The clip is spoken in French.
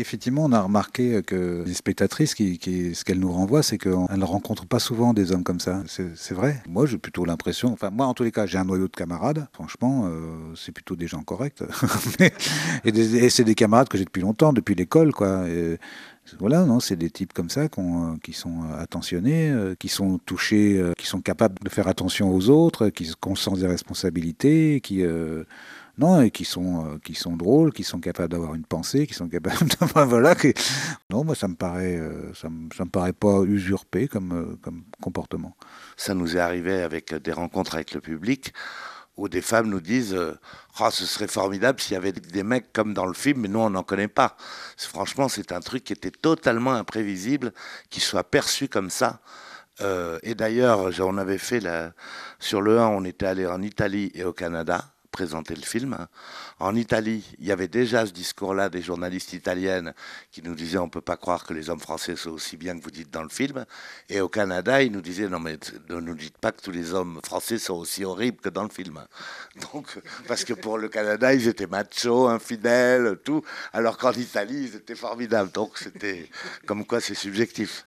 effectivement, on a remarqué que les spectatrices, ce qu'elles nous renvoient, c'est qu'elles ne rencontrent pas souvent des hommes comme ça. C'est vrai. Moi, j'ai plutôt l'impression, enfin, moi, en tous les cas, j'ai un noyau de camarades. Franchement, c'est plutôt des gens corrects. Mais- et c'est des camarades que j'ai depuis longtemps, depuis l'école, quoi. Et voilà, non, c'est des types comme ça qui sont attentionnés, qui sont touchés, qui sont capables de faire attention aux autres, qui ont le sens des responsabilités, non, et qui sont drôles, qui sont capables d'avoir une pensée, qui sont capables de, enfin, voilà. Non, moi, ça me paraît pas usurpé comme comportement. Ça nous est arrivé avec des rencontres avec le public où des femmes nous disent ah, ce serait formidable s'il y avait des mecs comme dans le film, mais nous, on n'en connaît pas. Franchement, c'est un truc qui était totalement imprévisible, qui soit perçu comme ça. Et d'ailleurs, on avait fait sur le 1, on était allé en Italie et au Canada présenter le film. En Italie, il y avait déjà ce discours-là des journalistes italiennes qui nous disaient on ne peut pas croire que les hommes français sont aussi bien que vous dites dans le film. Et au Canada, ils nous disaient non mais ne nous dites pas que tous les hommes français sont aussi horribles que dans le film. Donc, parce que pour le Canada, ils étaient machos, infidèles, tout, alors qu'en Italie, ils étaient formidables. Donc c'était comme quoi c'est subjectif.